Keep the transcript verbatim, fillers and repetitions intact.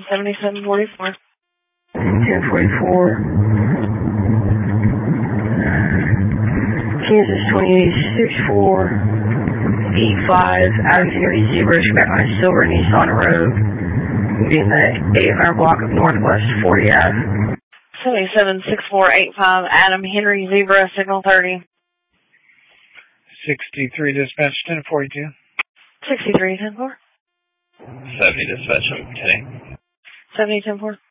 seventy-seven forty-four. ten forty-four. Kansas twenty-six four eight five. Out of Henry Zebra, got my silver Nissan Rogue. In the eight hundred block of Northwest forty Ave. seventy-seven six four eight five. Adam Henry Zebra, signal thirty. sixty-three dispatch, ten forty-two. sixty-three ten four. seventy dispatch, ten. seventy ten four.